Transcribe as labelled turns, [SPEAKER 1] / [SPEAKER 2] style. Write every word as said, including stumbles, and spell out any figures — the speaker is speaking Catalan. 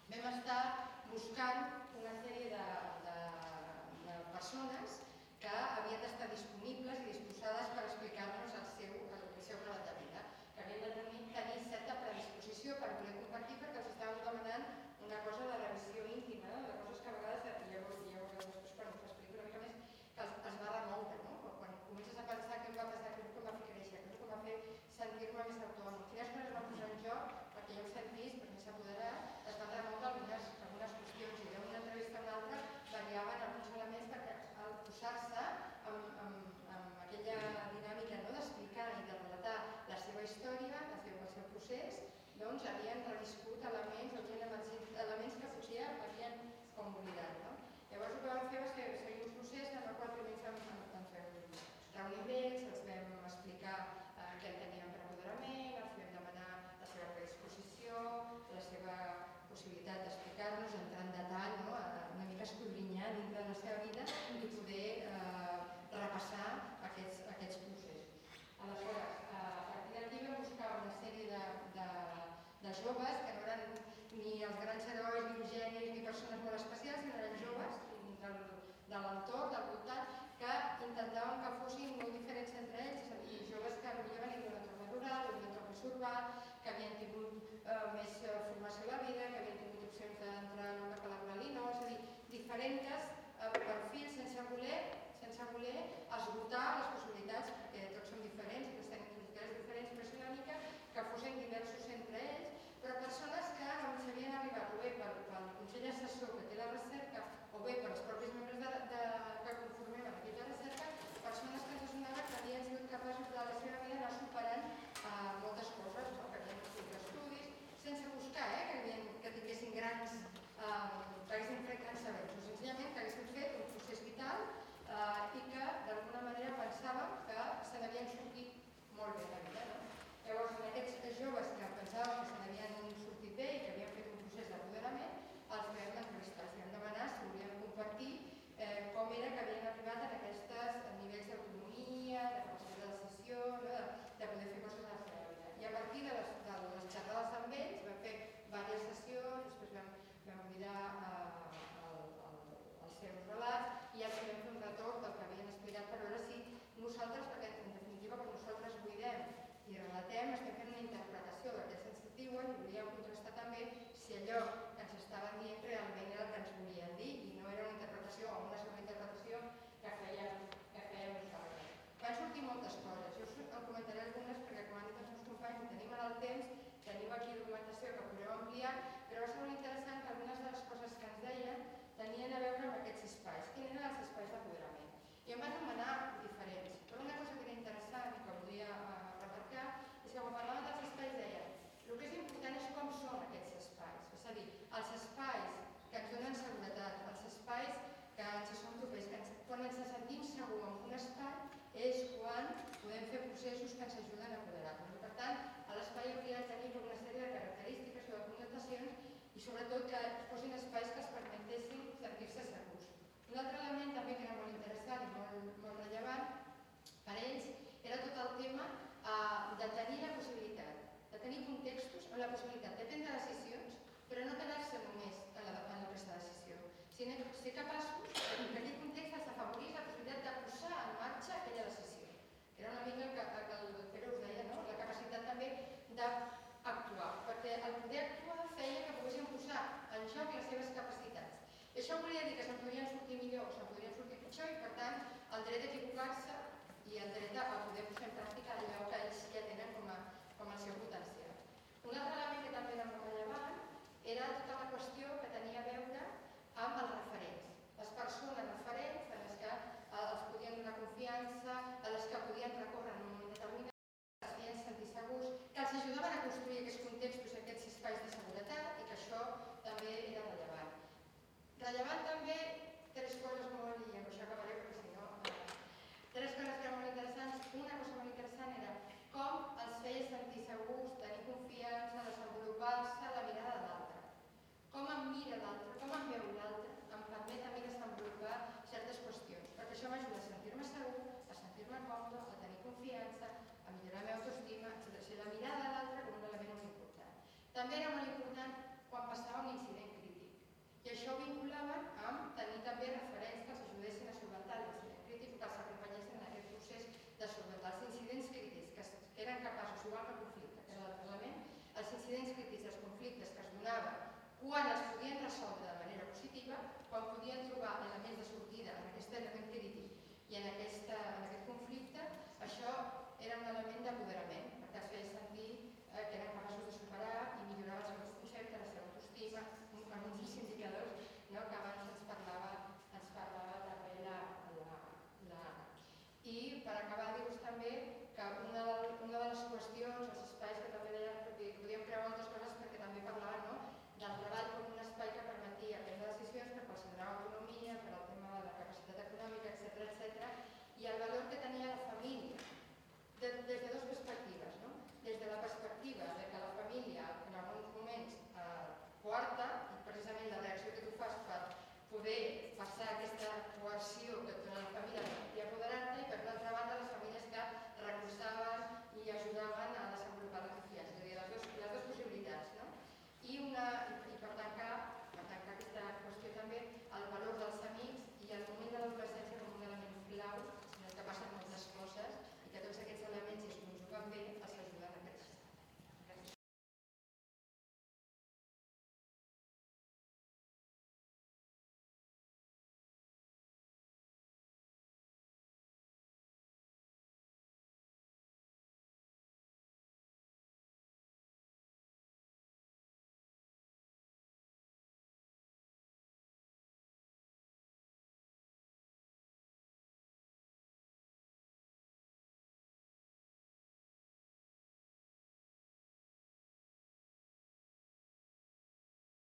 [SPEAKER 1] vam estar buscant una sèrie de, de, de persones que havien d'estar disponibles i disposades per explicar-nos el seu, el seu relat de vida, que havien de tenir, tenir certa predisposició per voler compartir, perquè els estàvem demanant una cosa de revisió íntima, no? De coses que a vegades, ja ho veureu després quan us explico una mica més, que es, es va remoure, no? Quan comences a pensar què em va passar, què em va fer créixer, què em va fer sentir-me més autònom, quines coses es van posar en joc, perquè ja ho sentís, per més apoderat, es van remoure algunes, algunes qüestions, i d'una entrevista a una altra variaven alguns elements perquè al posar-se amb, amb, amb aquella dinàmica, no? D'explicar i de relatar la seva història, el seu, el seu procés, doncs havien reviscut elements, havien emergit elements que potser havien com oblidat, no? Llavors el que vam fer va ser seguir un procés en el qual primer ens vam reunir amb ells, els vam explicar eh, què enteníem per apoderament, els vam demanar la seva predisposició, la seva possibilitat d'explicar-nos, entrar en detall, no? Una mica escudrinyar dintre de la seva vida i poder eh, repassar aquests, aquests processos. Aleshores, a partir d'aquí vam buscar una sèrie de, de, de joves que no eren ni els grans herois, ni genis, ni persones molt especials, sinó eren joves del, de l'entorn, del voltant, que intentaven que fossin molt diferents entre ells, és a dir, joves que potser venien d'un entorn rural, d'un entorn més urbà, que havien tingut eh, més formació a la vida, que havien tingut opcions d'entrar en el cap a laboral i no, és a dir, diferents eh, perfils sense voler, sense voler esgotar les possibilitats, perquè tots són diferents, tots tenen característiques diferents, però és una mica que fossin diversos entre ells, però persones que ens havien arribat o bé pel, pel Consell Assessor que té la recerca o bé pels propis membres de, de, que conformem en aquesta recerca, persones que ens sonava que havien sigut capaços de la seva vida anar superant eh, moltes coses, no? Que havien fet estudis, sense buscar eh? que, havien, que tinguessin grans, eh, que haguessin fet grans sabers, o senzillament que haguessin fet un procés vital eh, i que d'alguna manera pensàvem que se n'havien sortit molt bé la vida. No? Llavors, en aquests joves que pensàvem que se n'havien sortit bé i que havien fet un procés d'apoderament, els vam entrevistar, els vam demanar si volien compartir eh, com era que havien arribat a aquests nivells d'autonomia, de capacitat de decisió, no? de, de poder fer coses a la seva vida. I a partir de les, de les xerrades amb ells vam fer diverses sessions, després vam, vam mirar eh, el, el, els seus relats i els vam fer un retorn del que havien explicat per veure si nosaltres, perquè en definitiva quan nosaltres buidem i relatem, estem fent una interpretació del que ens diuen i volíem contrastar també si allò que ens estaven dient realment era el que ens volien dir i no era una interpretació o una sobreinterpretació que fèiem, que fèiem nosaltres. Van sortir moltes coses, jo us en comentaré algunes perquè com han dit els meus companys tenim ara el temps, tenim aquí documentació que podrem ampliar, però va ser molt interessant que algunes de les coses que ens deien tenien a veure amb aquests espais. Quins eren els espais d'apoderament? I em van anomenar diferents, però una cosa que era interessant i que voldria remarcar és que quan parlaven dels espais deien el que és important és com són aquests espais, és a dir, els espais que ens donen seguretat, els espais que ens són propers, que ens, quan ens sentim segur en un espai és quan podem fer processos que ens ajuden a apoderar-nos. Per tant, l'espai hauria de tenir una sèrie de característiques o de connotacions i sobretot que fossin espais que es permetessin sentir-se segurs. Un altre element també que era molt interessant i molt, molt rellevant per ells era tot el tema eh, de tenir la possibilitat, de tenir contextos amb la possibilitat de prendre decisions, però no quedar-se només en la, en la presa de decisió, sinó ser capaços que aquell context els afavorís la possibilitat de posar en marxa aquella decisió. Era una mica el que, que el Pere us deia, no? La capacitat també d'actuar, perquè el poder actuar feia que poguessin posar en joc les seves capacitats. I això volia dir que se'n podrien sortir millor o se'n podrien sortir pitjor i, per tant, el dret a equivocar-se i el dret a poder posar en pràctica allò que ells ja tenen com a, com el seu potencial. Un altre element que també era molt rellevant I en, aquesta, en aquest conflicte això era un element d'apoderament.